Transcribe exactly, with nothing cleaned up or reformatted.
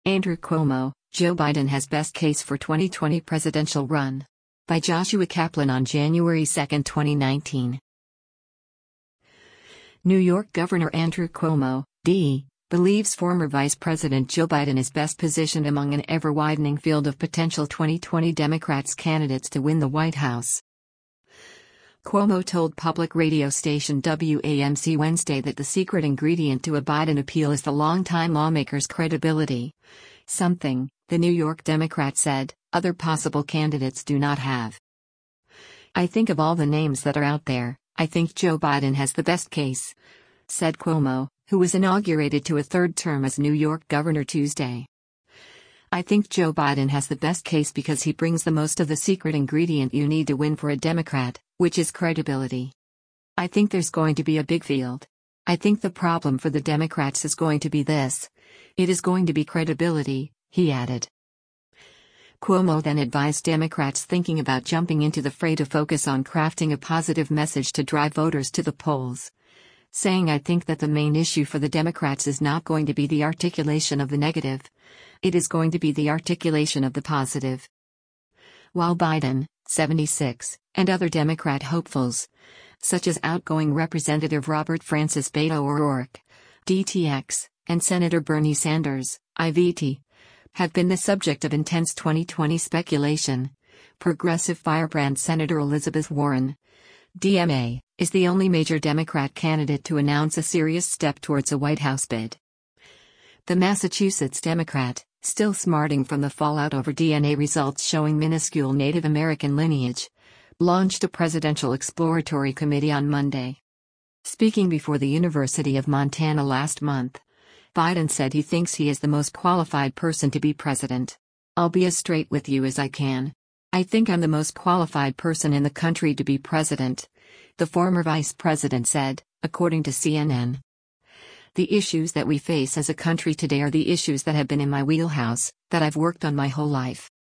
Andrew Cuomo, Joe Biden has best case for twenty twenty presidential run. By Joshua Kaplan on January second, twenty nineteen. New York Governor Andrew Cuomo, D, believes former Vice President Joe Biden is best positioned among an ever-widening field of potential twenty twenty Democrats candidates to win the White House. Cuomo told public radio station W A M C Wednesday that the secret ingredient to a Biden appeal is the longtime lawmaker's credibility. Something, the New York Democrat said, other possible candidates do not have. "I think of all the names that are out there, I think Joe Biden has the best case," said Cuomo, who was inaugurated to a third term as New York governor Tuesday. "I think Joe Biden has the best case because he brings the most of the secret ingredient you need to win for a Democrat, which is credibility. I think there's going to be a big field. I think the problem for the Democrats is going to be this. It is going to be credibility," he added. Cuomo then advised Democrats thinking about jumping into the fray to focus on crafting a positive message to drive voters to the polls, saying, "I think that the main issue for the Democrats is not going to be the articulation of the negative. It is going to be the articulation of the positive." While Biden, seventy-six, and other Democrat hopefuls, such as outgoing Representative Robert Francis Beto O'Rourke, D T X, and Senator Bernie Sanders, I V T, have been the subject of intense twenty twenty speculation, progressive firebrand Senator Elizabeth Warren, D M A, is the only major Democrat candidate to announce a serious step towards a White House bid. The Massachusetts Democrat, still smarting from the fallout over D N A results showing minuscule Native American lineage, launched a presidential exploratory committee on Monday. Speaking before the University of Montana last month, Biden said he thinks he is the most qualified person to be president. "I'll be as straight with you as I can. I think I'm the most qualified person in the country to be president," the former vice president said, according to C N N. "The issues that we face as a country today are the issues that have been in my wheelhouse, that I've worked on my whole life.